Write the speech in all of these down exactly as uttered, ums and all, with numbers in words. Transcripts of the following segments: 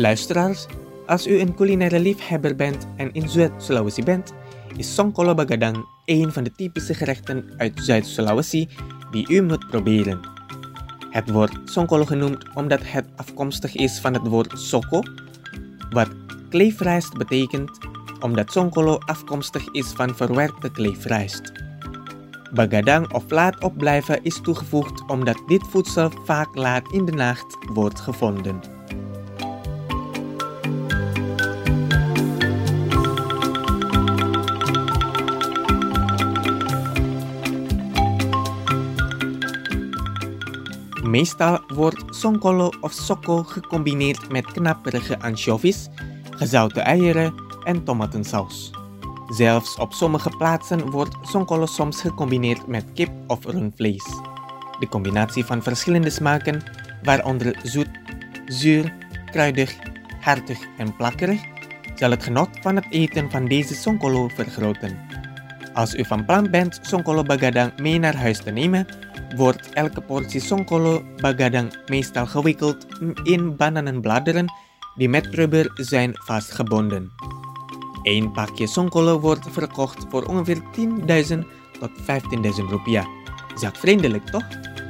Luisteraars, als u een culinaire liefhebber bent en in Zuid-Sulawesi bent, is songkolo bagadang een van de typische gerechten uit Zuid-Sulawesi die u moet proberen. Het wordt songkolo genoemd omdat het afkomstig is van het woord soko, wat kleefrijst betekent, omdat songkolo afkomstig is van verwerkte kleefrijst. Bagadang of laat opblijven is toegevoegd omdat dit voedsel vaak laat in de nacht wordt gevonden. Meestal wordt songkolo of soko gecombineerd met knapperige ansjovis, gezouten eieren en tomatensaus. Zelfs op sommige plaatsen wordt songkolo soms gecombineerd met kip of rundvlees. De combinatie van verschillende smaken, waaronder zoet, zuur, kruidig, hartig en plakkerig, zal het genot van het eten van deze songkolo vergroten. Als u van plan bent songkolo bagadang mee naar huis te nemen, wordt elke portie songkolo bagadang meestal gewikkeld in bananenbladeren die met rubber zijn vastgebonden. Eén pakje songkolo wordt verkocht voor ongeveer tienduizend tot vijftienduizend rupiah. Zakvriendelijk toch?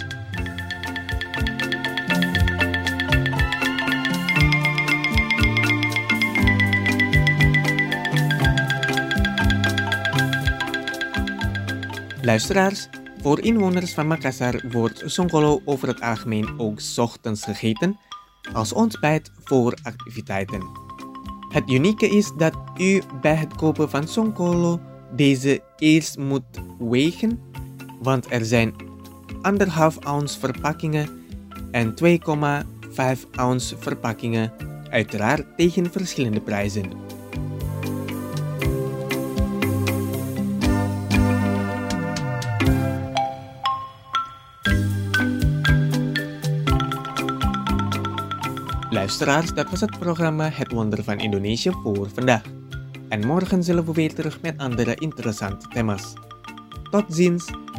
Luisteraars, voor inwoners van Makassar wordt songkolo over het algemeen ook 's ochtends gegeten, als ontbijt voor activiteiten. Het unieke is dat u bij het kopen van songkolo deze eerst moet wegen, want er zijn anderhalf ounce verpakkingen en twee komma vijf ounce verpakkingen, uiteraard tegen verschillende prijzen. Luisteraars, dat was het programma Het Wonder van Indonesië voor vandaag. En morgen zullen we weer terug met andere interessante thema's. Tot ziens!